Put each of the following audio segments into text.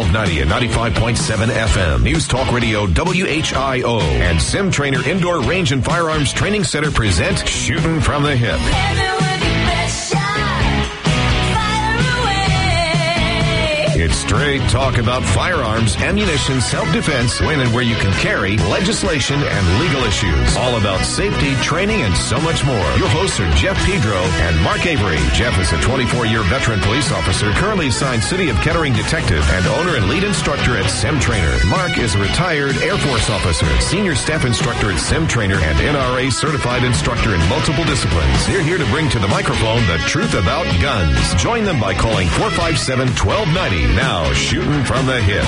1290 and 95.7 FM. News Talk Radio WHIO and Sim Trainer Indoor Range and Firearms Training Center present Shooting from the Hip. It's straight talk about firearms, ammunition, self-defense, when and where you can carry, legislation, and legal issues. All about safety, training, and so much more. Your hosts are Jeff Pedro and Mark Avery. Jeff is a 24-year veteran police officer, currently assigned City of Kettering detective, and owner and lead instructor at Sim Trainer. Mark is a retired Air Force officer, senior staff instructor at Sim Trainer, and NRA certified instructor in multiple disciplines. They're here to bring to the microphone the truth about guns. Join them by calling 457-1290. Now, Shooting from the Hip.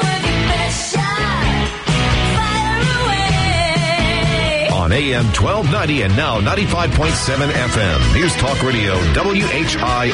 On AM 1290 and now 95.7 FM. News Talk Radio WHIO.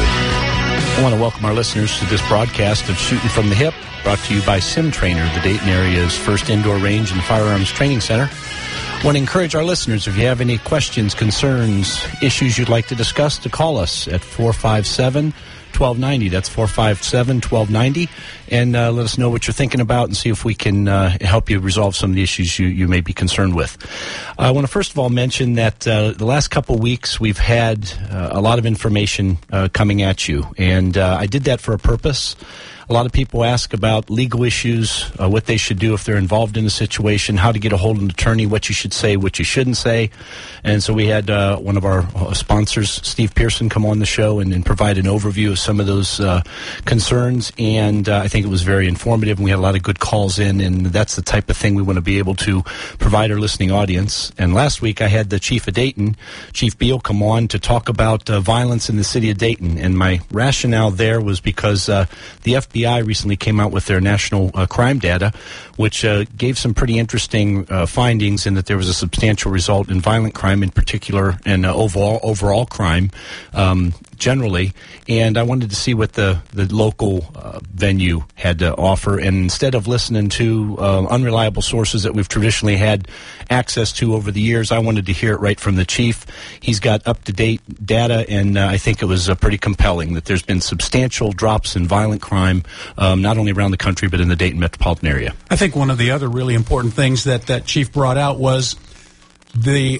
I want to welcome our listeners to this broadcast of Shooting from the Hip, brought to you by Sim Trainer, the Dayton area's first indoor range and firearms training center. I want to encourage our listeners, if you have any questions, concerns, issues you'd like to discuss, to call us at 457-1290. That's 457-1290. And let us know what you're thinking about and see if we can help you resolve some of the issues you may be concerned with. I want to first of all mention that the last couple weeks we've had a lot of information coming at you. And I did that for a purpose. A lot of people ask about legal issues, what they should do if they're involved in a situation, how to get a hold of an attorney, what you should say, what you shouldn't say. And so we had one of our sponsors, Steve Pearson, come on the show and provide an overview of some of those concerns. And I think it was very informative, and we had a lot of good calls in, and that's the type of thing we want to be able to provide our listening audience. And last week I had the Chief of Dayton, Chief Beal, come on to talk about violence in the city of Dayton. And my rationale there was because the FBI recently came out with their national crime data, which gave some pretty interesting findings in that there was a substantial result in violent crime in particular and overall crime generally. And I wanted to see what the local venue had to offer. And instead of listening to unreliable sources that we've traditionally had access to over the years, I wanted to hear it right from the chief. He's got up-to-date data, and I think it was pretty compelling that there's been substantial drops in violent crime, not only around the country but in the Dayton metropolitan area. I think one of the other really important things that chief brought out was the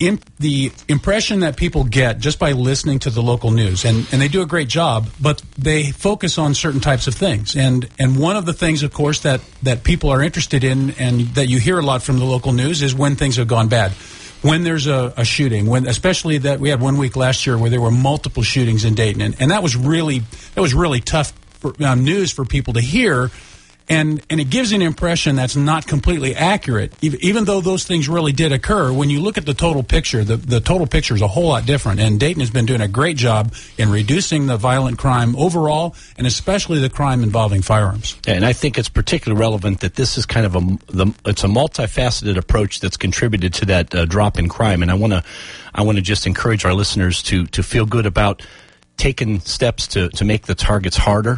impression that people get just by listening to the local news, and they do a great job, but they focus on certain types of things. And one of the things, of course, that people are interested in and that you hear a lot from the local news is when things have gone bad. When there's a shooting, especially that we had 1 week last year where there were multiple shootings in Dayton, and that was really tough news for people to hear. And it gives an impression that's not completely accurate, even though those things really did occur. When you look at the total picture, the total picture is a whole lot different. And Dayton has been doing a great job in reducing the violent crime overall, and especially the crime involving firearms. And I think it's particularly relevant that this is kind of it's a multifaceted approach that's contributed to that drop in crime. And I want to just encourage our listeners to feel good about taking steps to make the targets harder,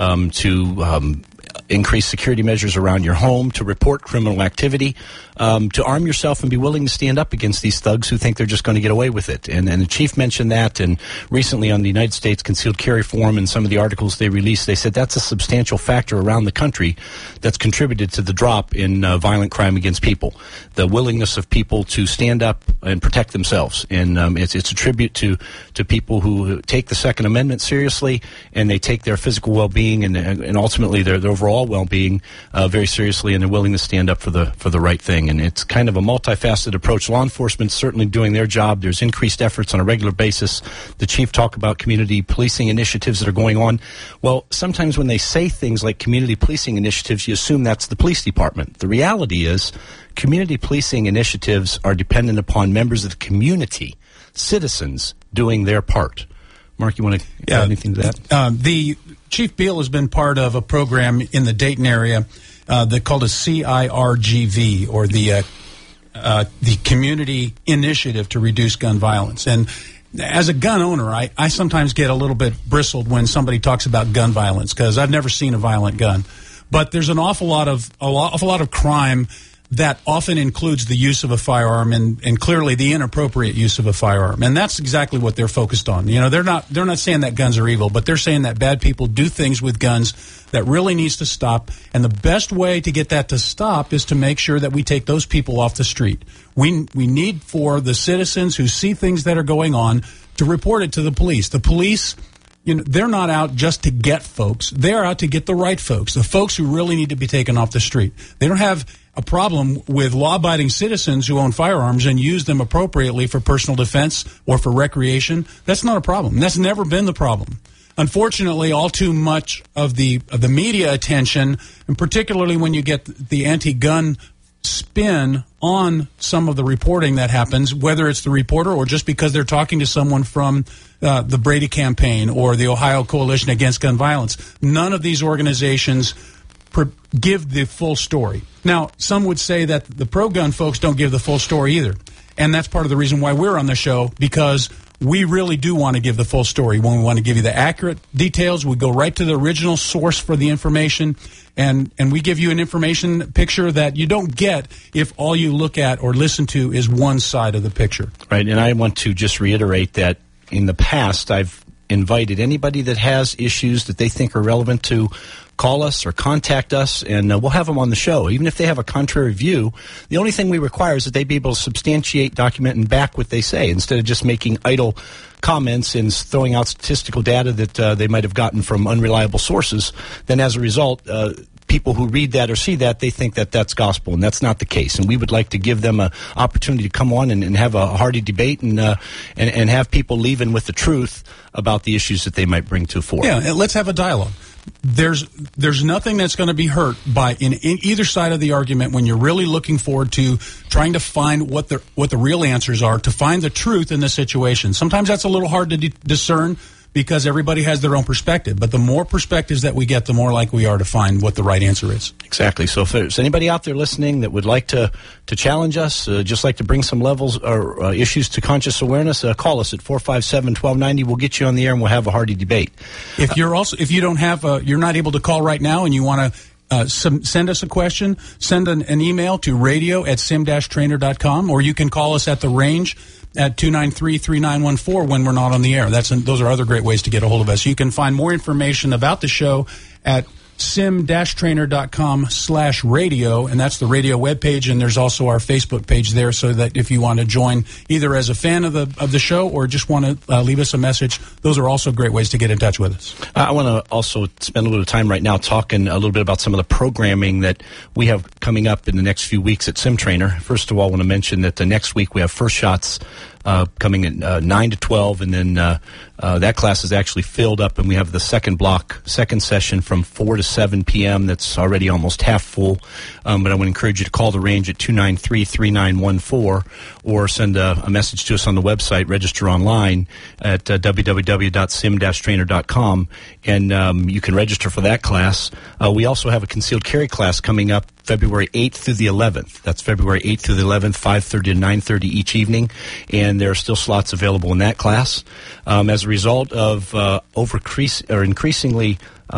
to increase security measures around your home, to report criminal activity, to arm yourself and be willing to stand up against these thugs who think they're just going to get away with it. And the chief mentioned that, and recently on the United States Concealed Carry Forum and some of the articles they released, they said that's a substantial factor around the country that's contributed to the drop in violent crime against people. The willingness of people to stand up and protect themselves. And it's a tribute to people who take the Second Amendment seriously, and they take their physical well-being and ultimately their overall well-being very seriously, and they're willing to stand up for the right thing. And it's kind of a multifaceted approach. Law enforcement's certainly doing their job. There's increased efforts on a regular basis. The chief talked about community policing initiatives that are going on. Well, sometimes when they say things like community policing initiatives, you assume that's the police department. The reality is community policing initiatives are dependent upon members of the community, citizens, doing their part. Mark, you want to add anything to that? The Chief Beal has been part of a program in the Dayton area called a CIRGV, or the Community Initiative to Reduce Gun Violence. And as a gun owner, I sometimes get a little bit bristled when somebody talks about gun violence, because I've never seen a violent gun. But there's an awful lot of crime that often includes the use of a firearm and clearly the inappropriate use of a firearm. And that's exactly what they're focused on. You know, they're not saying that guns are evil, but they're saying that bad people do things with guns that really needs to stop. And the best way to get that to stop is to make sure that we take those people off the street. We need for the citizens who see things that are going on to report it to the police. The police, you know, they're not out just to get folks. They're out to get the right folks, the folks who really need to be taken off the street. They don't have a problem with law-abiding citizens who own firearms and use them appropriately for personal defense or for recreation. That's not a problem. That's never been the problem. Unfortunately, all too much of the media attention, and particularly when you get the anti-gun spin on some of the reporting that happens, whether it's the reporter or just because they're talking to someone from the Brady campaign or the Ohio Coalition Against Gun Violence, none of these organizations give the full story. Now, some would say that the pro-gun folks don't give the full story either. And that's part of the reason why we're on the show, because we really do want to give the full story. When we want to give you the accurate details, we go right to the original source for the information, and we give you an information picture that you don't get if all you look at or listen to is one side of the picture. Right, and I want to just reiterate that in the past, I've invited anybody that has issues that they think are relevant to call us or contact us, and we'll have them on the show. Even if they have a contrary view, the only thing we require is that they be able to substantiate, document, and back what they say, instead of just making idle comments and throwing out statistical data that they might have gotten from unreliable sources. Then as a result, people who read that or see that, they think that that's gospel, and that's not the case. And we would like to give them an opportunity to come on and have a hearty debate and have people leaving with the truth about the issues that they might bring to fore. Yeah, and let's have a dialogue. There's nothing that's going to be hurt by in either side of the argument when you're really looking forward to trying to find what the real answers are, to find the truth in the situation. Sometimes that's a little hard to discern because everybody has their own perspective. But the more perspectives that we get, the more likely we are to find what the right answer is. Exactly. So if there's anybody out there listening that would like to challenge us, just like to bring some levels or issues to conscious awareness, call us at 457-1290. We'll get you on the air and we'll have a hearty debate. If you don't have, you're not able to call right now and you want to send us a question, send an email to radio@sim-trainer.com, or you can call us at the range at 293-3914 when we're not on the air. Those are other great ways to get a hold of us. You can find more information about the show at sim-trainer.com/radio, and that's the radio webpage, and there's also our Facebook page there, so that if you want to join either as a fan of the show or just want to leave us a message, those are also great ways to get in touch with us. I want to also spend a little time right now talking a little bit about some of the programming that we have coming up in the next few weeks at Sim Trainer. First of all, I want to mention that the next week we have First Shots coming at 9 to 12, and then that class is actually filled up, and we have the second session from 4 to 7 p.m. that's already almost half full. But I would encourage you to call the range at 293-3914 or send a message to us on the website, register online at www.sim-trainer.com, and you can register for that class. We also have a concealed carry class coming up February 8th through the 11th. That's February 8th through the 11th, 5:30 to 9:30 each evening, and there are still slots available in that class. As a result of increasingly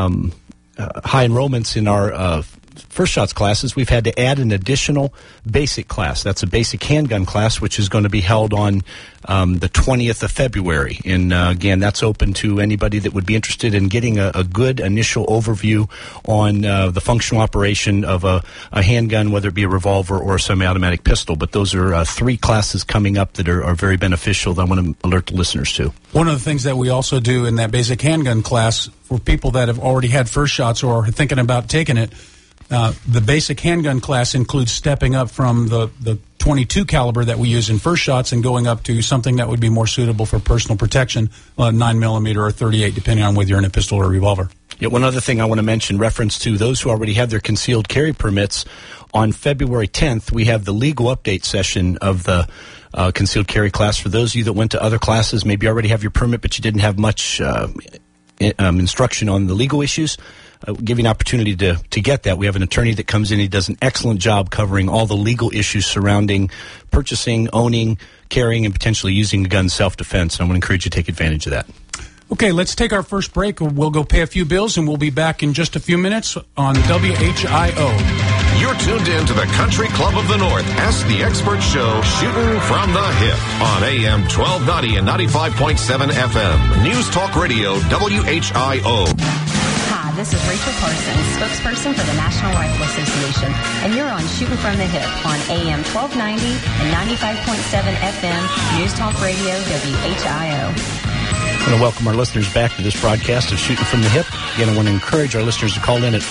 high enrollments in our First Shots classes, we've had to add an additional basic class. That's a basic handgun class, which is going to be held on the 20th of February. And again, that's open to anybody that would be interested in getting a good initial overview on the functional operation of a handgun, whether it be a revolver or a semi-automatic pistol. But those are 3 classes coming up that are very beneficial that I want to alert the listeners to. One of the things that we also do in that basic handgun class for people that have already had First Shots or are thinking about taking it, the basic handgun class includes stepping up from the 22 caliber that we use in First Shots and going up to something that would be more suitable for personal protection, 9mm or 38, depending on whether you're in a pistol or a revolver. Yeah, one other thing I want to mention, reference to those who already have their concealed carry permits. On February 10th, we have the legal update session of the concealed carry class. For those of you that went to other classes, maybe you already have your permit, but you didn't have much instruction on the legal issues. Give you an opportunity to get that. We have an attorney that comes in. He does an excellent job covering all the legal issues surrounding purchasing, owning, carrying, and potentially using a gun self-defense. And I want to encourage you to take advantage of that. Okay, let's take our first break. We'll go pay a few bills, and we'll be back in just a few minutes on WHIO. You're tuned in to the Country Club of the North. Ask the Expert Show, Shooting from the Hip on AM 1290 and 95.7 FM. News Talk Radio, WHIO. Hi, this is Rachel Parsons, spokesperson for the National Rifle Association, and you're on Shooting from the Hip on AM 1290 and 95.7 FM. News Talk Radio, WHIO. I want to welcome our listeners back to this broadcast of Shooting from the Hip. Again, I want to encourage our listeners to call in at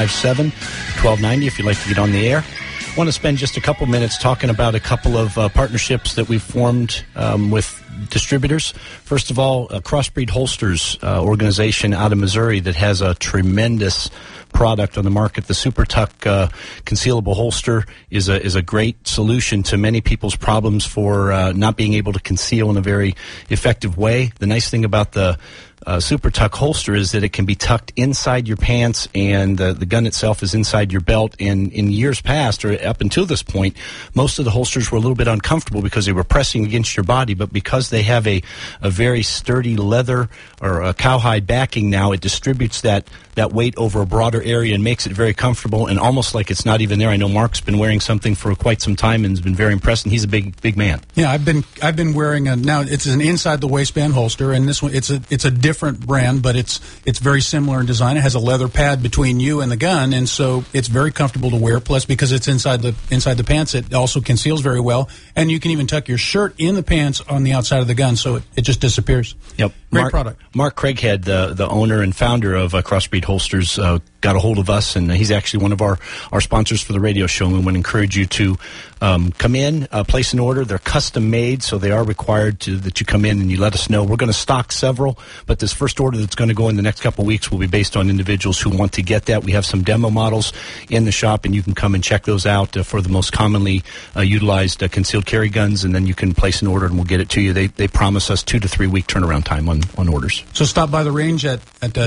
457-1290 if you'd like to get on the air. I want to spend just a couple minutes talking about a couple of partnerships that we've formed with distributors. First of all, Crossbreed Holsters organization out of Missouri that has a tremendous product on the market. The Super Tuck concealable holster is a great solution to many people's problems for not being able to conceal in a very effective way. The nice thing about the Super Tuck holster is that it can be tucked inside your pants, and the gun itself is inside your belt. And in years past, or up until this point, most of the holsters were a little bit uncomfortable because they were pressing against your body. But because they have a very sturdy leather or a cowhide backing now, it distributes that weight over a broader area and makes it very comfortable and almost like it's not even there. I know Mark's been wearing something for quite some time and has been very impressed, and he's a big man. Yeah, I've been wearing now it's an inside the waistband holster, and this one it's a different brand, but it's very similar in design. It has a leather pad between you and the gun, and so it's very comfortable to wear. Plus, because it's inside the pants, it also conceals very well, and you can even tuck your shirt in the pants on the outside of the gun, so it just disappears. Yep, great product. Mark Craighead, the owner and founder of Crossbreed Holsters, got a hold of us, and he's actually one of our sponsors for the radio show. And we want to encourage you to come in, place an order. They're custom made, so they are required that you come in and you let us know. We're going to stock several, but this first order that's going to go in the next couple of weeks will be based on individuals who want to get that. We have some demo models in the shop, and you can come and check those out for the most commonly utilized concealed carry guns, and then you can place an order and we'll get it to you. They promise us 2 to 3 week turnaround time on orders. So stop by the range at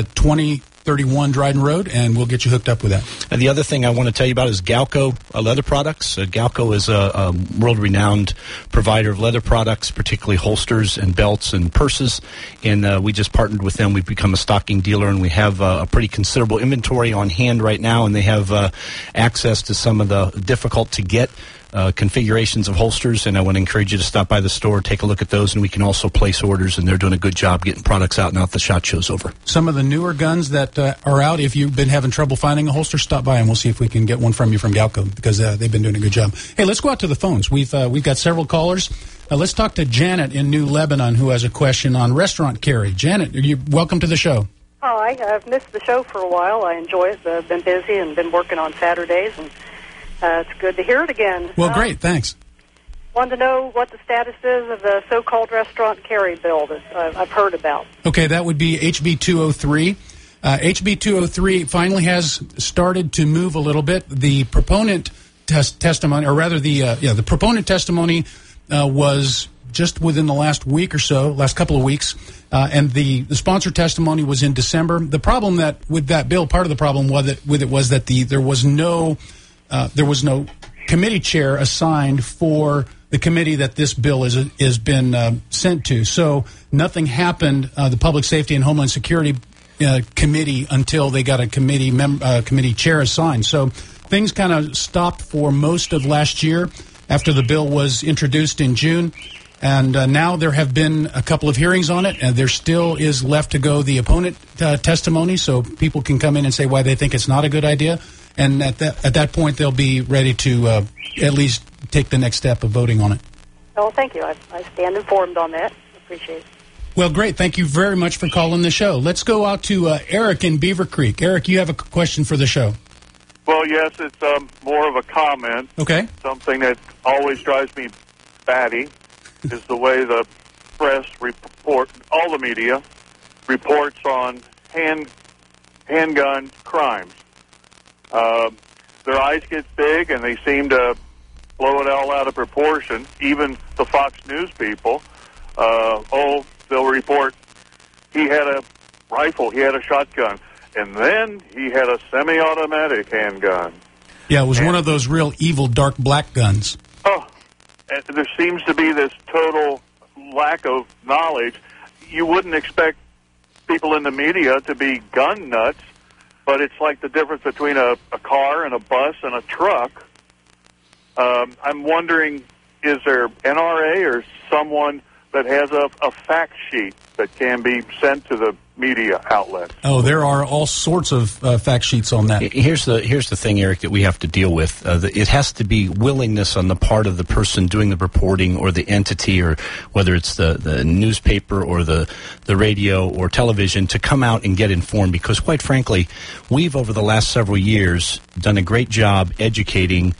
2031 Dryden Road, and we'll get you hooked up with that. And the other thing I want to tell you about is Galco leather products. Galco is a world-renowned provider of leather products, particularly holsters and belts and purses. And we just partnered with them. We've become a stocking dealer, and we have a pretty considerable inventory on hand right now, and they have access to some of the difficult-to-get configurations of holsters, and I want to encourage you to stop by the store, take a look at those, and we can also place orders, and they're doing a good job getting products out now that the SHOT Show's over. Some of the newer guns that are out, if you've been having trouble finding a holster, stop by and we'll see if we can get one from you from Galco, because they've been doing a good job. Hey, let's go out to the phones. We've got several callers. Let's talk to Janet in New Lebanon, who has a question on restaurant carry. Janet, welcome to the show. Hi, I've missed the show for a while. I enjoy it. I've been busy and been working on Saturdays, and it's good to hear it again. Well, great. Thanks. Wanted to know what the status is of the so-called restaurant carry bill that I've heard about. Okay, that would be HB 203. HB 203 finally has started to move a little bit. The proponent testimony, or rather the proponent testimony was just within the last week or so, last couple of weeks, and the sponsor testimony was in December. The problem with that bill, part of the problem with it was that there was no committee chair assigned for the committee that this bill has been sent to. So nothing happened, the Public Safety and Homeland Security committee, until they got a committee chair assigned. So things kind of stopped for most of last year after the bill was introduced in June. And now there have been a couple of hearings on it, and there still is left to go the opponent testimony, so people can come in and say why they think it's not a good idea. And at that point, they'll be ready to at least take the next step of voting on it. Oh, thank you. I stand informed on that. Appreciate it. Well, great. Thank you very much for calling the show. Let's go out to Eric in Beaver Creek. Eric, you have a question for the show. Well, yes, it's more of a comment. Okay. Something that always drives me batty is the way the press report, all the media, reports on handgun crimes. Their eyes get big, and they seem to blow it all out of proportion. Even the Fox News people, they'll report he had a rifle, he had a shotgun, and then he had a semi-automatic handgun. Yeah, it was one of those real evil dark black guns. Oh, and there seems to be this total lack of knowledge. You wouldn't expect people in the media to be gun nuts, but it's like the difference between a car and a bus and a truck. I'm wondering, is there NRA or someone that has a fact sheet that can be sent to the media outlets? Oh, there are all sorts of fact sheets on that. Here's the thing, Eric, that we have to deal with. It has to be willingness on the part of the person doing the reporting or the entity, or whether it's the newspaper or the radio or television, to come out and get informed. Because quite frankly, we've over the last several years done a great job educating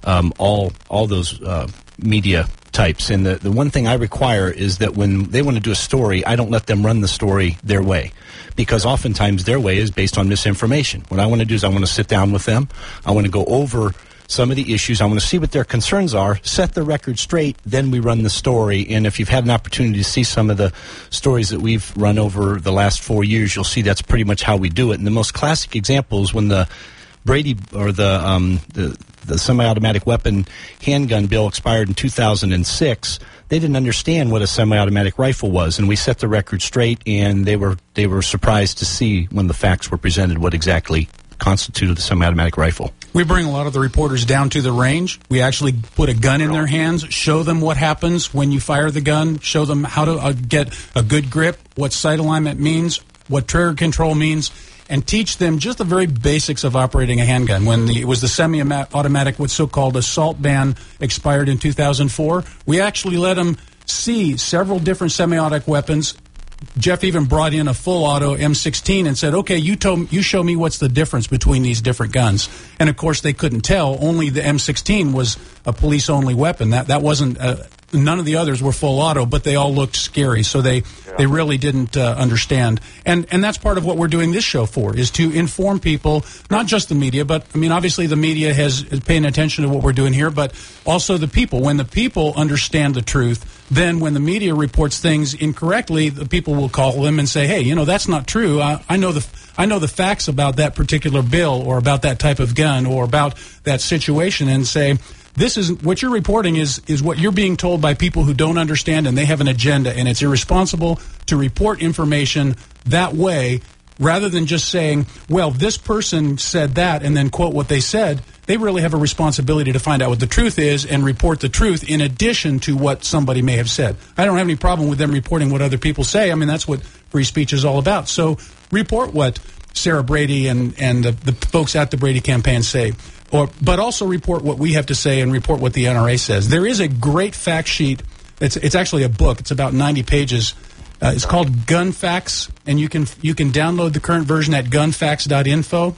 all those media types. And the one thing I require is that when they want to do a story, I don't let them run the story their way, because oftentimes their way is based on misinformation. What I want to do is I want to sit down with them. I want to go over some of the issues. I want to see what their concerns are, set the record straight, then we run the story. And if you've had an opportunity to see some of the stories that we've run over the last 4 years, you'll see that's pretty much how we do it. And the most classic example is when the Brady or the semi-automatic weapon handgun bill expired in 2006. They didn't understand what a semi-automatic rifle was, and we set the record straight. And they were surprised to see when the facts were presented what exactly constituted a semi-automatic rifle. We bring a lot of the reporters down to the range. We actually put a gun in their hands, show them what happens when you fire the gun, show them how to get a good grip, what sight alignment means, what trigger control means, and teach them just the very basics of operating a handgun. When it was the semi-automatic, what's so-called assault ban, expired in 2004, we actually let them see several different semi-automatic weapons. Jeff even brought in a full auto M16 and said, okay, you show me what's the difference between these different guns. And of course they couldn't tell. Only the M16 was a police-only weapon. That wasn't none of the others were full auto, but they all looked scary. So they really didn't understand. And that's part of what we're doing this show for, is to inform people, not just the media, but I mean, obviously the media is paying attention to what we're doing here, but also the people. When the people understand the truth, then when the media reports things incorrectly, the people will call them and say, hey, that's not true. I know the facts about that particular bill or about that type of gun or about that situation, and say, this is what you're reporting is what you're being told by people who don't understand, and they have an agenda, and it's irresponsible to report information that way rather than just saying, well, this person said that and then quote what they said. They really have a responsibility to find out what the truth is and report the truth in addition to what somebody may have said. I don't have any problem with them reporting what other people say. I mean, that's what free speech is all about. So report what Sarah Brady and the folks at the Brady campaign say. But also report what we have to say and report what the NRA says. There is a great fact sheet. It's actually a book. It's about 90 pages. It's called Gun Facts, and you can download the current version at gunfacts.info.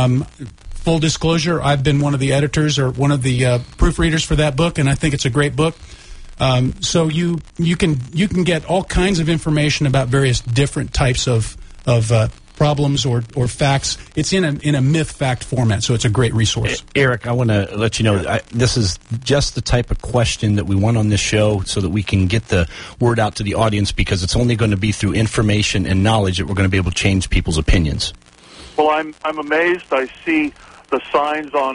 Full disclosure, I've been one of the editors or one of the proofreaders for that book, and I think it's a great book. So you can get all kinds of information about various different types of problems or facts. It's in a myth fact format, so it's a great resource. Eric, I want to let you know this is just the type of question that we want on this show so that we can get the word out to the audience, because it's only going to be through information and knowledge that we're going to be able to change people's opinions. Well, I'm amazed. I see the signs on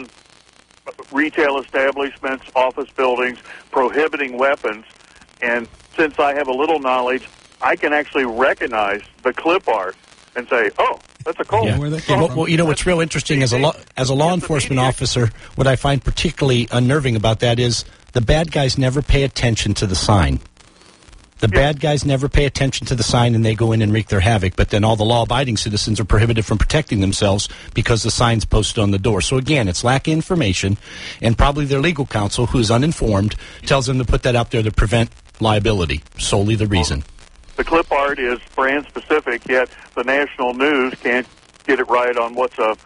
retail establishments, office buildings, prohibiting weapons, and since I have a little knowledge, I can actually recognize the clip art and say, oh, that's a Colt. Yeah. Well, what's real interesting as a law enforcement officer, what I find particularly unnerving about that is the bad guys never pay attention to the sign. The bad guys never pay attention to the sign, and they go in and wreak their havoc. But then all the law-abiding citizens are prohibited from protecting themselves because the sign's posted on the door. So again, it's lack of information, and probably their legal counsel, who's uninformed, tells them to put that out there to prevent liability. Solely the reason. The clip art is brand specific, yet the national news can't get it right on what's a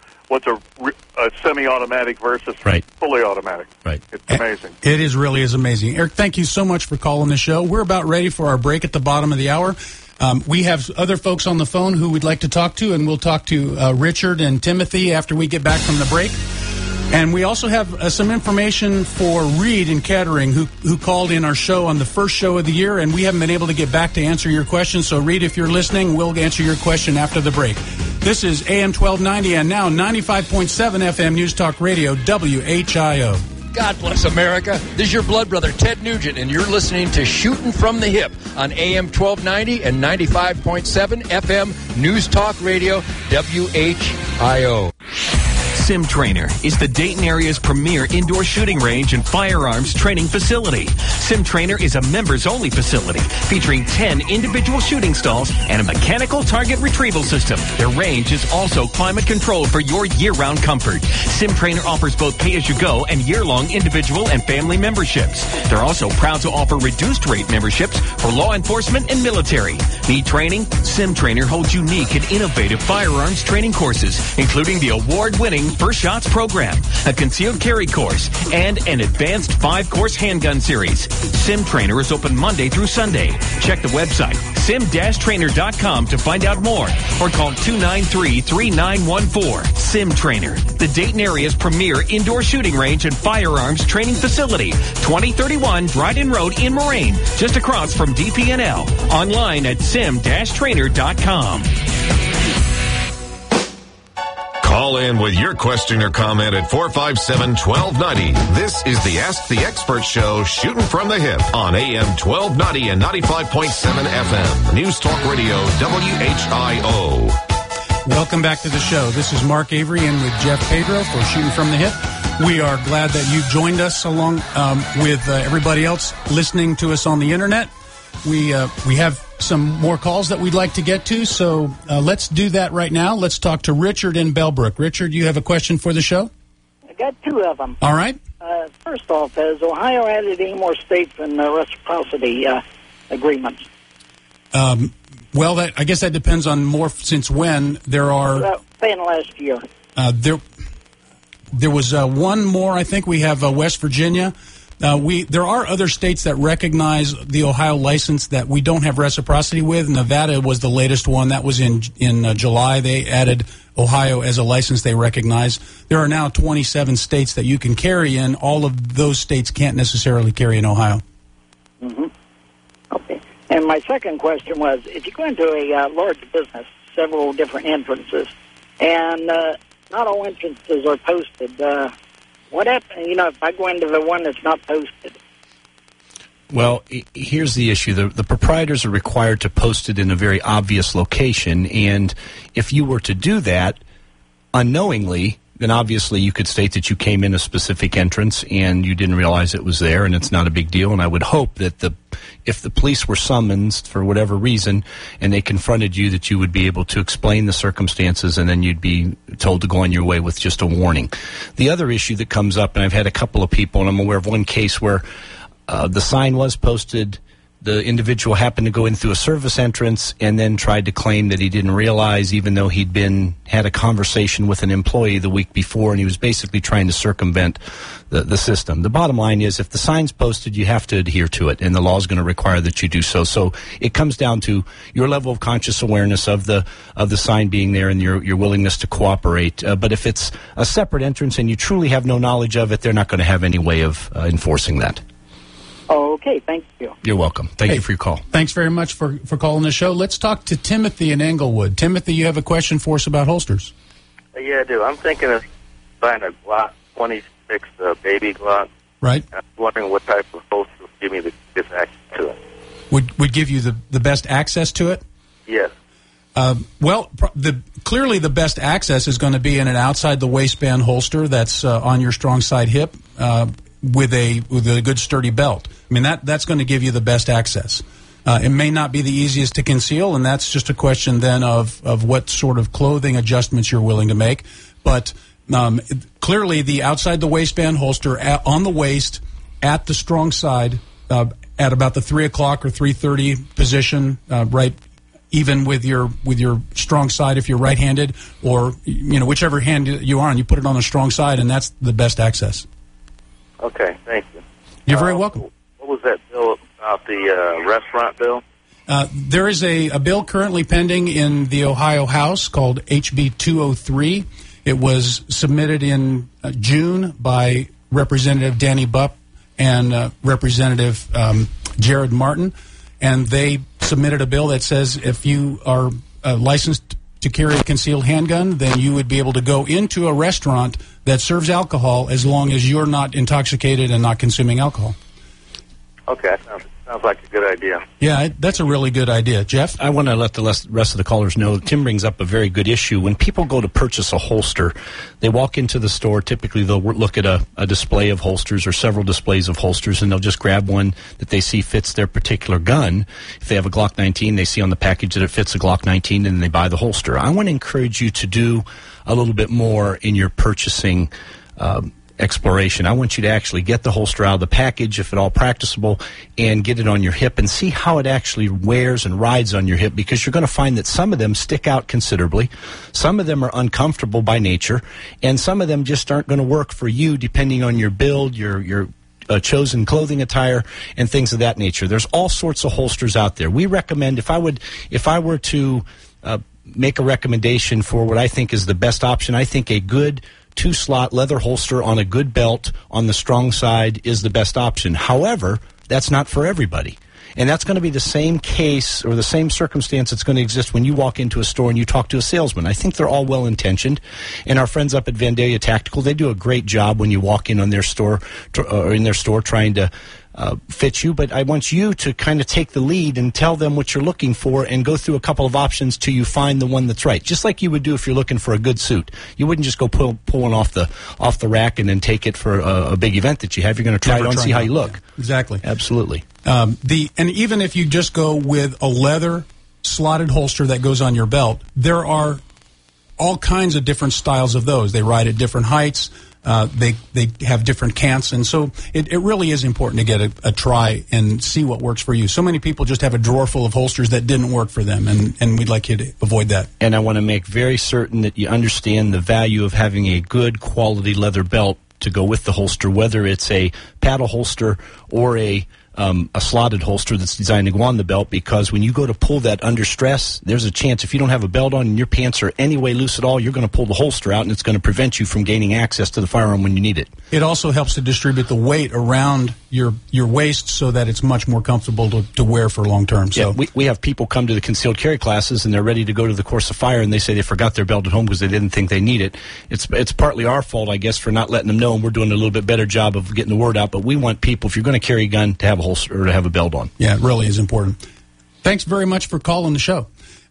semi-automatic versus fully automatic. Right. It's amazing. It really is amazing. Eric, thank you so much for calling the show. We're about ready for our break at the bottom of the hour. We have other folks on the phone who we'd like to talk to, and we'll talk to Richard and Timothy after we get back from the break. And we also have some information for Reed in Kettering, who called in our show on the first show of the year, and we haven't been able to get back to answer your question. So, Reed, if you're listening, we'll answer your question after the break. This is AM 1290 and now 95.7 FM News Talk Radio, WHIO. God bless America. This is your blood brother, Ted Nugent, and you're listening to Shooting from the Hip on AM 1290 and 95.7 FM News Talk Radio, WHIO. Sim Trainer is the Dayton area's premier indoor shooting range and firearms training facility. Sim Trainer is a members-only facility featuring 10 individual shooting stalls and a mechanical target retrieval system. Their range is also climate-controlled for your year-round comfort. Sim Trainer offers both pay-as-you-go and year-long individual and family memberships. They're also proud to offer reduced-rate memberships for law enforcement and military. Need training? Sim Trainer holds unique and innovative firearms training courses, including the award-winning First Shots program, a concealed carry course, and an advanced 5-course handgun series. Sim Trainer is open Monday through Sunday. Check the website, sim-trainer.com to find out more, or call 293-3914. Sim Trainer, the Dayton area's premier indoor shooting range and firearms training facility, 2031 Dryden Road in Moraine, just across from DPNL. Online at sim-trainer.com. Call in with your question or comment at 457-1290. This is the Ask the Expert Show, shooting from the hip on AM 1290 and 95.7 FM. News Talk Radio, WHIO. Welcome back to the show. This is Mark Avery in with Jeff Pedro for Shooting from the Hip. We are glad that you've joined us along with everybody else listening to us on the internet. We have some more calls that we'd like to get to, so let's do that right now. Let's talk to Richard in Bellbrook. Richard, you have a question for the show? I got two of them. All right. First off, has Ohio added any more states in the reciprocity agreements? Well, I guess that depends on more since when. There are... Say in the last year. There was one more, I think. We have West Virginia. There are other states that recognize the Ohio license that we don't have reciprocity with. Nevada was the latest one. That was in July. They added Ohio as a license they recognize. There are now 27 states that you can carry in. All of those states can't necessarily carry in Ohio. Mm-hmm. Okay. And my second question was, if you go into a large business, several different entrances, and not all entrances are posted, what happens, if I go into the one that's not posted? Well, here's the issue. The proprietors are required to post it in a very obvious location, and if you were to do that unknowingly, then obviously you could state that you came in a specific entrance and you didn't realize it was there, and it's not a big deal. And I would hope that if the police were summoned for whatever reason and they confronted you, that you would be able to explain the circumstances, and then you'd be told to go on your way with just a warning. The other issue that comes up, and I've had a couple of people, and I'm aware of one case where the sign was posted, the individual happened to go in through a service entrance and then tried to claim that he didn't realize, even though he'd had a conversation with an employee the week before, and he was basically trying to circumvent the system. The bottom line is, if the sign's posted, you have to adhere to it, and the law is going to require that you do so. So it comes down to your level of conscious awareness of the sign being there and your willingness to cooperate. But if it's a separate entrance and you truly have no knowledge of it, they're not going to have any way of enforcing that. Okay, thank you. You're welcome. Thank you for your call. Thanks very much for calling the show. Let's talk to Timothy in Englewood. Timothy, you have a question for us about holsters. Yeah, I do. I'm thinking of buying a Glock 26 baby Glock. Right. I'm wondering what type of holster would give me the best access to it. Would give you the best access to it? Yes. Clearly the best access is going to be in an outside the waistband holster that's on your strong side hip with a good sturdy belt. I mean, that's going to give you the best access. It may not be the easiest to conceal, and that's just a question then of what sort of clothing adjustments you're willing to make. But clearly the outside the waistband holster on the waist at the strong side at about the 3 o'clock or 3:30 position, right, even with your strong side if you're right-handed, or whichever hand you are on, you put it on the strong side, and that's the best access. Okay, thank you. You're very welcome. What was that bill about the restaurant bill? There is a bill currently pending in the Ohio House called HB 203. It was submitted in June by Representative Danny Bupp and Representative Jared Martin, and they submitted a bill that says if you are licensed to carry a concealed handgun, then you would be able to go into a restaurant that serves alcohol as long as you're not intoxicated and not consuming alcohol. Okay, sounds like a good idea. Yeah, that's a really good idea. Jeff? I want to let the rest of the callers know Tim brings up a very good issue. When people go to purchase a holster, they walk into the store. Typically, they'll look at a display of holsters or several displays of holsters, and they'll just grab one that they see fits their particular gun. If they have a Glock 19, they see on the package that it fits a Glock 19, and they buy the holster. I want to encourage you to do a little bit more in your purchasing exploration. I want you to actually get the holster out of the package, if at all practicable, and get it on your hip and see how it actually wears and rides on your hip, because you're going to find that some of them stick out considerably, some of them are uncomfortable by nature, and some of them just aren't going to work for you depending on your build, your chosen clothing attire, and things of that nature. There's all sorts of holsters out there. We recommend, if I were to make a recommendation for what I think is the best option, I think a good 2-slot leather holster on a good belt on the strong side is the best option. However, that's not for everybody. And that's going to be the same case or the same circumstance that's going to exist when you walk into a store and you talk to a salesman. I think they're all well-intentioned. And our friends up at Vandalia Tactical, they do a great job when you walk in on their store or in their store trying to fit you. But I want you to kind of take the lead and tell them what you're looking for and go through a couple of options till you find the one that's right. Just like you would do if you're looking for a good suit. You wouldn't just go pull one off the rack and then take it for a big event that you have. You're going to try it on, see how you look. Yeah, exactly. Absolutely. And even if you just go with a leather slotted holster that goes on your belt, there are all kinds of different styles of those. They ride at different heights. They have different cants, and so it really is important to get a try and see what works for you. So many people just have a drawer full of holsters that didn't work for them, and we'd like you to avoid that. And I want to make very certain that you understand the value of having a good quality leather belt to go with the holster, whether it's a paddle holster or a slotted holster that's designed to go on the belt, because when you go to pull that under stress, there's a chance if you don't have a belt on and your pants are any way loose at all, you're going to pull the holster out and it's going to prevent you from gaining access to the firearm when you need it. It also helps to distribute the weight around your waist so that it's much more comfortable to wear for long term. So yeah, we have people come to the concealed carry classes and they're ready to go to the course of fire and they say they forgot their belt at home because they didn't think they need it. It's partly our fault, I guess, for not letting them know, and we're doing a little bit better job of getting the word out. But we want people, if you're going to carry a gun, to have a holster or to have a belt on. Yeah, it really is important. Thanks very much for calling the show.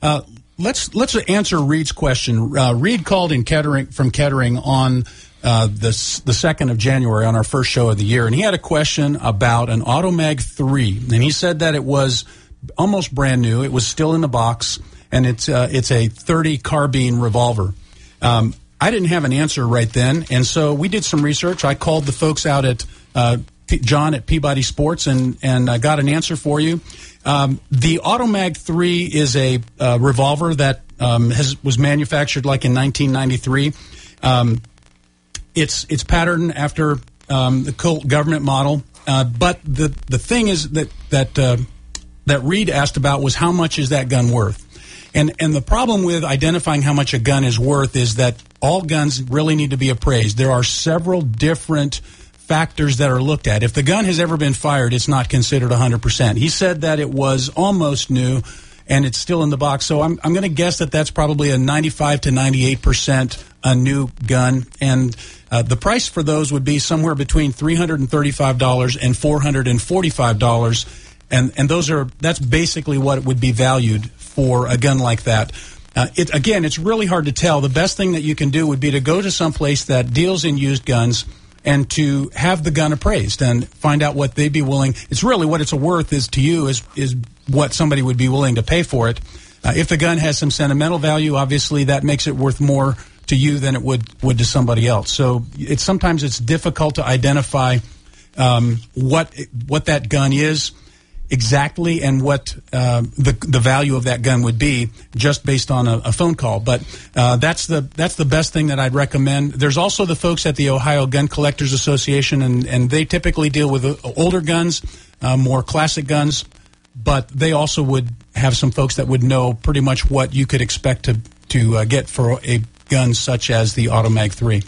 Let's answer Reed's question. Reed called from Kettering on the 2nd of January on our first show of the year, and he had a question about an Automag 3, and he said that it was almost brand new. It was still in the box, and it's a 30 carbine revolver. I didn't have an answer right then, and so we did some research. I called the folks out at John at Peabody Sports and got an answer for you. The Automag 3 is a revolver that was manufactured like in 1993. It's patterned after the Colt government model, but the thing is that Reed asked about was how much is that gun worth? And the problem with identifying how much a gun is worth is that all guns really need to be appraised. There are several different factors that are looked at. If the gun has ever been fired, it's not considered 100%. He said that it was almost new, and it's still in the box. So I'm going to guess that that's probably a 95 to 98% a new gun. And the price for those would be somewhere between $335 and $445. And that's basically what it would be valued for a gun like that. It's really hard to tell. The best thing that you can do would be to go to some place that deals in used guns and to have the gun appraised and find out what they'd be willing. It's really what it's worth is to you is what somebody would be willing to pay for it. If the gun has some sentimental value, obviously that makes it worth more to you than it would to somebody else. So sometimes it's difficult to identify what that gun is exactly and what the value of that gun would be just based on a phone call. But that's the best thing that I'd recommend. There's also the folks at the Ohio Gun Collectors Association, and they typically deal with older guns, more classic guns, but they also would have some folks that would know pretty much what you could expect to get for a gun such as the Automag 3.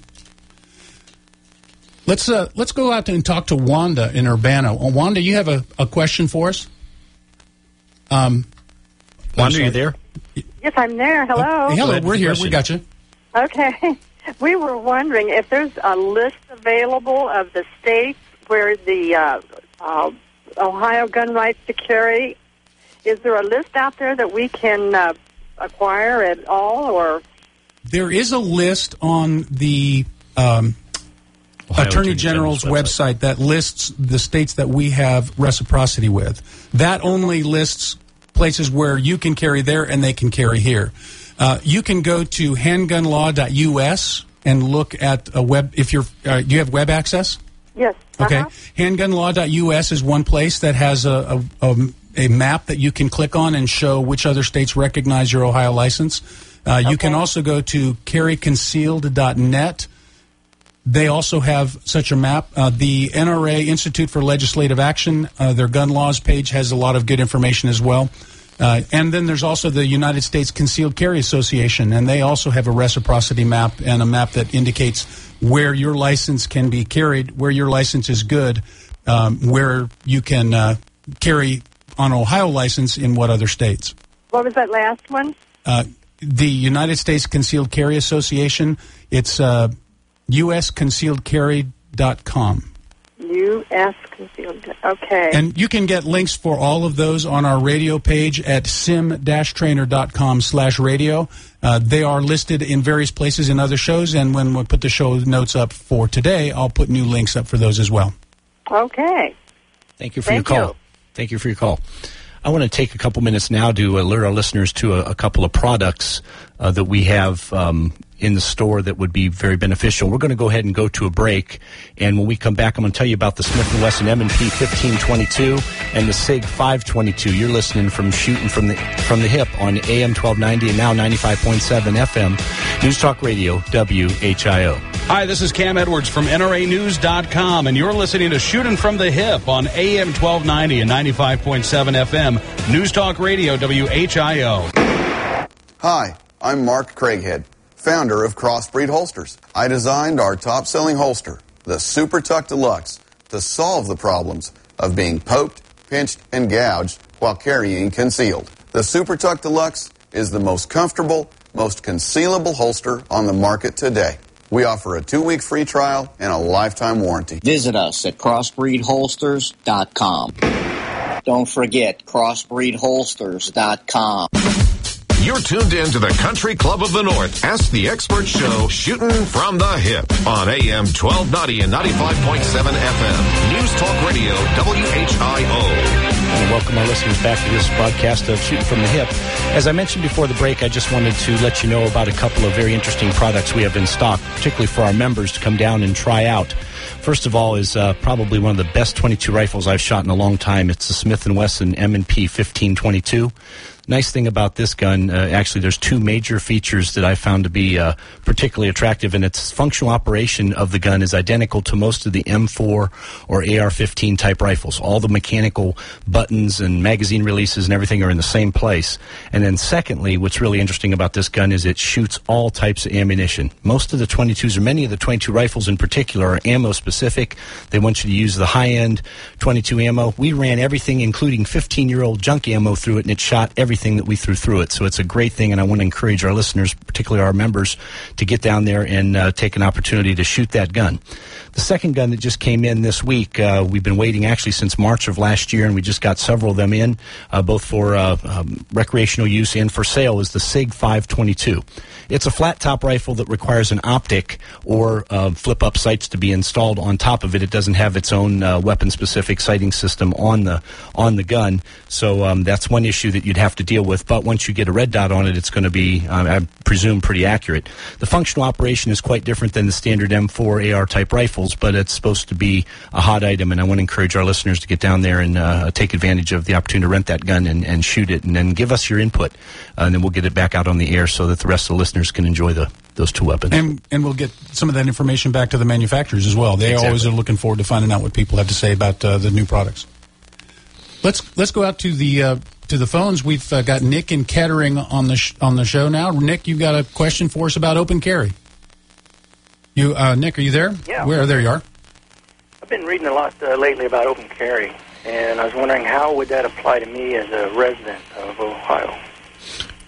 Let's go out and talk to Wanda in Urbana. Wanda, you have a question for us? Wanda, are you there? Yes, I'm there. Hello. Hey, hello, we're here. We got you. Okay. We were wondering if there's a list available of the states where the Ohio gun rights to carry. Is there a list out there that we can acquire at all, or? There is a list on the Attorney General's website that lists the states that we have reciprocity with. That only lists places where you can carry there and they can carry here. You can go to handgunlaw.us and look at a web. If you're, do you have web access? Yes. Uh-huh. Okay. Handgunlaw.us is one place that has a map that you can click on and show which other states recognize your Ohio license. You can also go to carryconcealed.net. They also have such a map. The NRA, Institute for Legislative Action, their gun laws page has a lot of good information as well. And then there's also the United States Concealed Carry Association, and they also have a reciprocity map and a map that indicates where your license can be carried, where your license is good, where you can carry on Ohio license in what other states. What was that last one? The United States Concealed Carry Association. It's usconcealedcarry.com. U.S. Concealed. Okay. And you can get links for all of those on our radio page at sim-trainer.com/radio. They are listed in various places in other shows, and when we put the show notes up for today, I'll put new links up for those as well. Okay. Thank you for your call. Thank you for your call. I want to take a couple minutes now to alert our listeners to a couple of products that we have in the store that would be very beneficial. We're going to go ahead and go to a break, and when we come back, I'm going to tell you about the Smith & Wesson M&P 1522 and the SIG 522. You're listening from Shooting from the Hip on AM 1290 and now 95.7 FM. News Talk Radio, WHIO. Hi, this is Cam Edwards from NRAnews.com, and you're listening to Shooting from the Hip on AM 1290 and 95.7 FM. News Talk Radio, WHIO. Hi, I'm Mark Craighead, founder of Crossbreed Holsters. I designed our top-selling holster, the Super Tuck Deluxe, to solve the problems of being poked, pinched, and gouged while carrying concealed. The Super Tuck Deluxe is the most comfortable, most concealable holster on the market today. We offer a 2-week free trial and a lifetime warranty. Visit us at crossbreedholsters.com. Don't forget crossbreedholsters.com. You're tuned in to the Country Club of the North. Ask the Expert Show, Shooting from the Hip on AM 1290 and 95.7 FM. News Talk Radio, WHIO. And welcome our listeners back to this broadcast of Shooting from the Hip. As I mentioned before the break, I just wanted to let you know about a couple of very interesting products we have in stock, particularly for our members to come down and try out. First of all is probably one of the best .22 rifles I've shot in a long time. It's the Smith & Wesson M&P 1522. Nice thing about this gun, actually there's two major features that I found to be particularly attractive, and its functional operation of the gun is identical to most of the M4 or AR-15 type rifles. All the mechanical buttons and magazine releases and everything are in the same place. And then secondly, what's really interesting about this gun is it shoots all types of ammunition. Most of the .22s, or many of the .22 rifles in particular, are ammo specific. They want you to use the high-end .22 ammo. We ran everything, including 15-year-old junk ammo through it, and it shot everything that we threw through it. So it's a great thing, and I want to encourage our listeners, particularly our members, to get down there and take an opportunity to shoot that gun. The second gun that just came in this week, we've been waiting actually since March of last year, and we just got several of them in, both for recreational use and for sale, is the SIG 522. It's a flat-top rifle that requires an optic or flip-up sights to be installed on top of it. It doesn't have its own weapon-specific sighting system on the gun, so that's one issue that you'd have to deal with. But once you get a red dot on it, it's going to be, I presume, pretty accurate. The functional operation is quite different than the standard M4 AR-type rifles, but it's supposed to be a hot item, and I want to encourage our listeners to get down there and take advantage of the opportunity to rent that gun and shoot it, and then give us your input, and then we'll get it back out on the air so that the rest of the listeners can enjoy those two weapons. And we'll get some of that information back to the manufacturers as well. They always are looking forward to finding out what people have to say about the new products. Let's go out to the phones. We've got Nick in Kettering on the show now. Nick, you've got a question for us about open carry. Nick, are you there? Yeah. There you are. I've been reading a lot lately about open carry, and I was wondering how would that apply to me as a resident of Ohio? Well,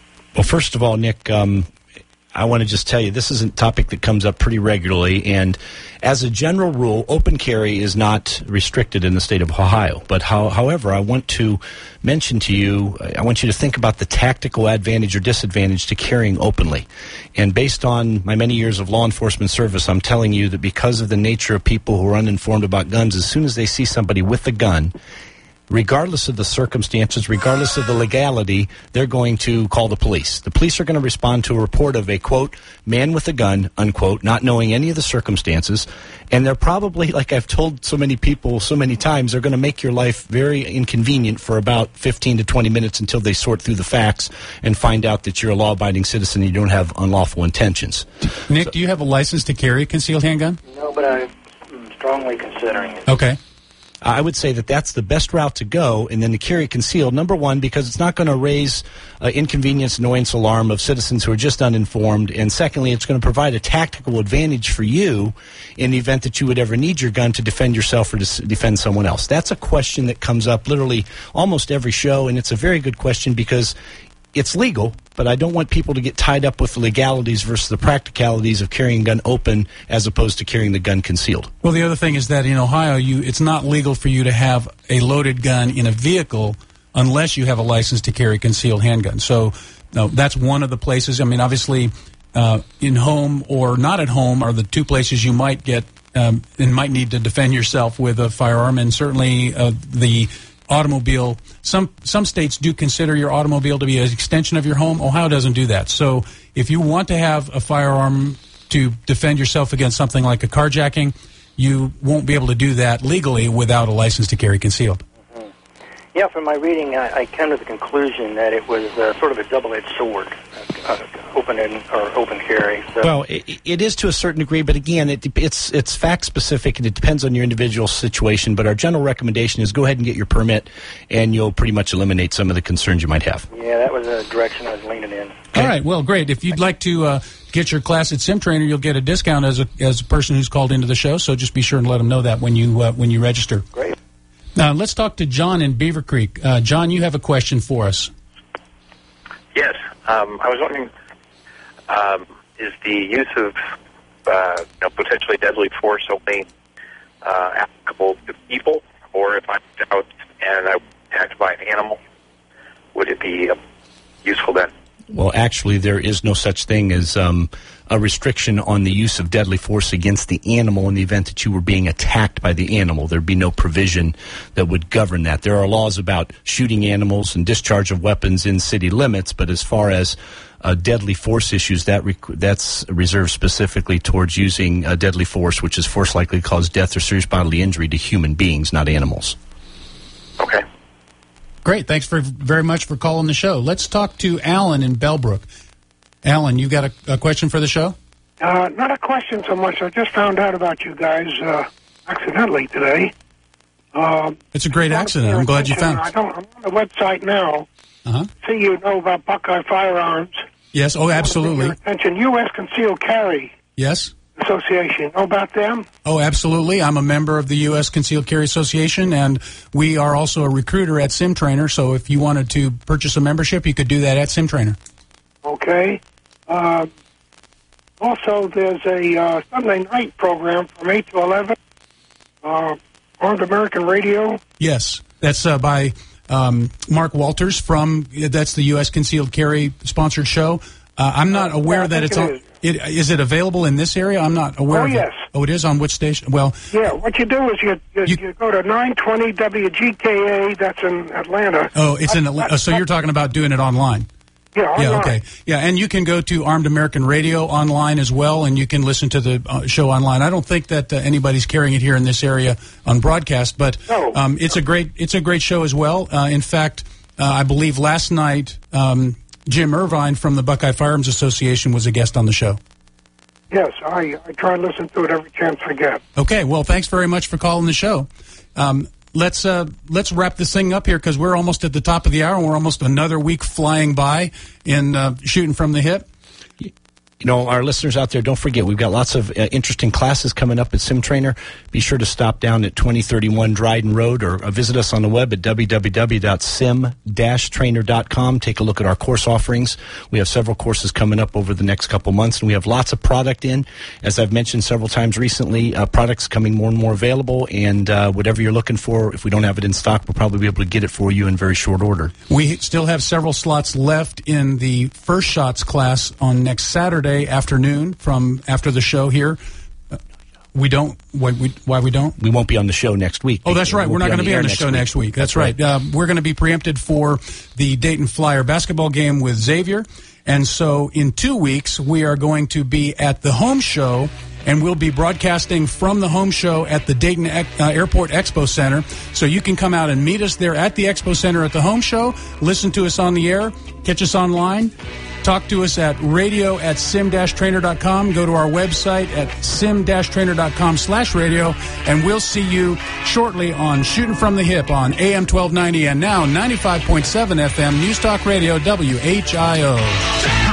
Well, first of all, Nick, I want to just tell you this is a topic that comes up pretty regularly, and as a general rule, open carry is not restricted in the state of Ohio. But however, I want to mention to you, I want you to think about the tactical advantage or disadvantage to carrying openly. And based on my many years of law enforcement service, I'm telling you that because of the nature of people who are uninformed about guns, as soon as they see somebody with a gun, regardless of the circumstances, regardless of the legality, they're going to call the police. The police are going to respond to a report of a, quote, man with a gun, unquote, not knowing any of the circumstances. And they're probably, like I've told so many people so many times, they're going to make your life very inconvenient for about 15 to 20 minutes until they sort through the facts and find out that you're a law-abiding citizen and you don't have unlawful intentions. Nick, do you have a license to carry a concealed handgun? No, but I'm strongly considering it. Okay. I would say that that's the best route to go, and then to carry concealed, number one, because it's not going to raise inconvenience, annoyance, alarm of citizens who are just uninformed, and secondly, it's going to provide a tactical advantage for you in the event that you would ever need your gun to defend yourself or to defend someone else. That's a question that comes up literally almost every show, and it's a very good question because it's legal, but I don't want people to get tied up with the legalities versus the practicalities of carrying a gun open as opposed to carrying the gun concealed. Well, the other thing is that in Ohio, it's not legal for you to have a loaded gun in a vehicle unless you have a license to carry concealed handgun. So that's one of the places. I mean, obviously, in home or not at home are the two places you might get and might need to defend yourself with a firearm, and certainly the automobile. Some states do consider your automobile to be an extension of your home. Ohio doesn't do that. So if you want to have a firearm to defend yourself against something like a carjacking, you won't be able to do that legally without a license to carry concealed. Mm-hmm. Yeah, from my reading, I came to the conclusion that it was sort of a double-edged sword, open carry. So. Well, it is to a certain degree, but again, it's fact-specific, and it depends on your individual situation. But our general recommendation is go ahead and get your permit, and you'll pretty much eliminate some of the concerns you might have. Yeah, that was a direction I was leaning in. Okay. All right, well, great. If you'd like to get your class at SimTrainer, you'll get a discount as a person who's called into the show, so just be sure and let them know that when you register. Great. Now, let's talk to John in Beaver Creek. John, you have a question for us. Yes. I was wondering, is the use of potentially deadly force only applicable to people, or if I'm out and I'm attacked by an animal, would it be useful then? Well, actually, there is no such thing as a restriction on the use of deadly force against the animal in the event that you were being attacked by the animal. There'd be no provision that would govern that. There are laws about shooting animals and discharge of weapons in city limits, but as far as deadly force issues, that's reserved specifically towards using deadly force, which is force likely to cause death or serious bodily injury to human beings, not animals. Okay. Great. Thanks very much for calling the show. Let's talk to Alan in Bellbrook. Alan, you got a question for the show? Not a question so much. I just found out about you guys accidentally today. It's a great accident. I'm glad you found it. I'm on the website now. See, you know about Buckeye Firearms. Yes. Oh, absolutely. Attention, U.S. Concealed Carry. Yes. Association. Know about them? Oh, absolutely. I'm a member of the U.S. Concealed Carry Association, and we are also a recruiter at SimTrainer. So if you wanted to purchase a membership, you could do that at SimTrainer. Okay. Also, there's a Sunday night program from 8 to 11, Armed American Radio. Yes, that's by Mark Walters that's the U.S. Concealed Carry sponsored show. I'm not aware that it's on. Is it available in this area? I'm not aware of it. Yes. Oh, it is on which station? Well, yeah, what you do is you go to 920 WGKA, that's in Atlanta. Oh, it's in Atlanta. So you're talking about doing it online. Yeah, online. Yeah, okay. Yeah, and you can go to Armed American Radio online as well, and you can listen to the show online. I don't think that anybody's carrying it here in this area on broadcast, but it's a great show as well. In fact, I believe last night Jim Irvine from the Buckeye Firearms Association was a guest on the show. Yes, I try and listen to it every chance I get. Okay, well, thanks very much for calling the show. Let's wrap this thing up here because we're almost at the top of the hour and we're almost another week flying by in Shooting from the Hip. Our listeners out there, don't forget, we've got lots of interesting classes coming up at Sim Trainer. Be sure to stop down at 2031 Dryden Road or visit us on the web at www.sim-trainer.com. Take a look at our course offerings. We have several courses coming up over the next couple months, and we have lots of product in. As I've mentioned several times recently, products coming more and more available, and whatever you're looking for, if we don't have it in stock, we'll probably be able to get it for you in very short order. We still have several slots left in the First Shots class on next Saturday afternoon from after the show here. We don't. Why we don't? We won't be on the show next week. Oh, that's right. We're not going to be on the show next week. That's right. We're going to be preempted for the Dayton Flyer basketball game with Xavier. And so in 2 weeks, we are going to be at the home show, and we'll be broadcasting from the home show at the Dayton Airport Expo Center. So you can come out and meet us there at the Expo Center at the home show, listen to us on the air, catch us online. Talk to us at radio@sim-trainer.com. Go to our website at sim-trainer.com/radio, and we'll see you shortly on Shooting from the Hip on AM 1290 and now 95.7 FM News Talk Radio WHIO.